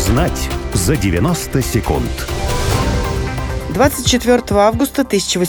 Узнать за 90 секунд. 24 августа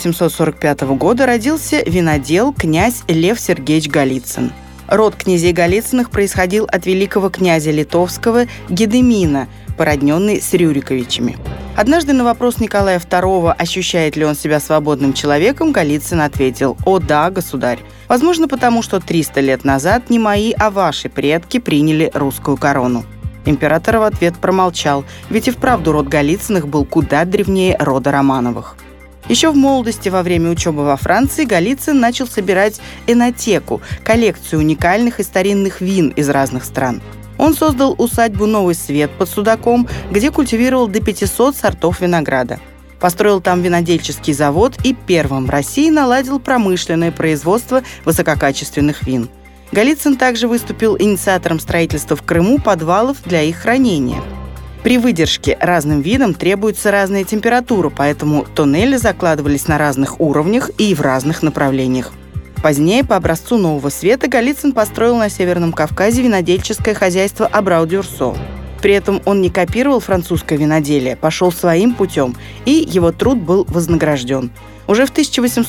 1845 года родился винодел князь Лев Сергеевич Голицын. Род князей Голицыных происходил от великого князя литовского Гедемина, породненный с Рюриковичами. Однажды на вопрос Николая II, ощущает ли он себя свободным человеком, Голицын ответил: «О да, государь. Возможно, потому что 300 лет назад не мои, а ваши предки приняли русскую корону». Император в ответ промолчал, ведь и вправду род Голицыных был куда древнее рода Романовых. Еще в молодости, во время учебы во Франции, Голицын начал собирать энотеку – коллекцию уникальных и старинных вин из разных стран. Он создал усадьбу «Новый свет» под Судаком, где культивировал до 500 сортов винограда. Построил там винодельческий завод и первым в России наладил промышленное производство высококачественных вин. Голицын также выступил инициатором строительства в Крыму подвалов для их хранения. При выдержке разным видам требуется разная температура, поэтому тоннели закладывались на разных уровнях и в разных направлениях. Позднее, по образцу «Нового света», Голицын построил на Северном Кавказе винодельческое хозяйство Абрау-Дюрсо. При этом он не копировал французское виноделие, пошел своим путем, и его труд был вознагражден. Уже в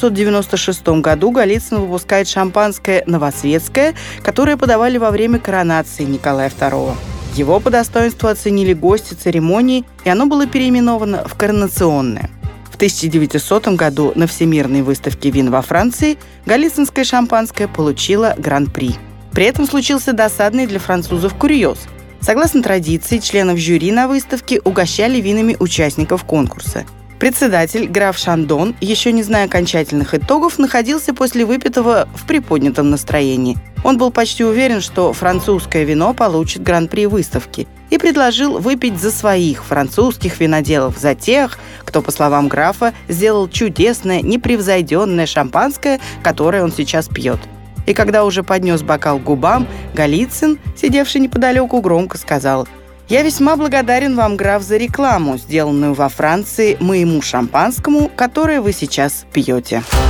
1896 году Голицын выпускает шампанское «Новосветское», которое подавали во время коронации Николая II. Его по достоинству оценили гости церемонии, и оно было переименовано в «Коронационное». В 1900 году на Всемирной выставке вин во Франции голицынское шампанское получило гран-при. При этом случился досадный для французов курьез. Согласно традиции, членов жюри на выставке угощали винами участников конкурса. Председатель, граф Шандон, еще не зная окончательных итогов, находился после выпитого в приподнятом настроении. Он был почти уверен, что французское вино получит гран-при выставки, и предложил выпить за своих французских виноделов, за тех, кто, по словам графа, сделал чудесное, непревзойденное шампанское, которое он сейчас пьет. И когда уже поднес бокал к губам, Голицын, сидевший неподалеку, громко сказал: «Я весьма благодарен вам, граф, за рекламу, сделанную во Франции моему шампанскому, которое вы сейчас пьете».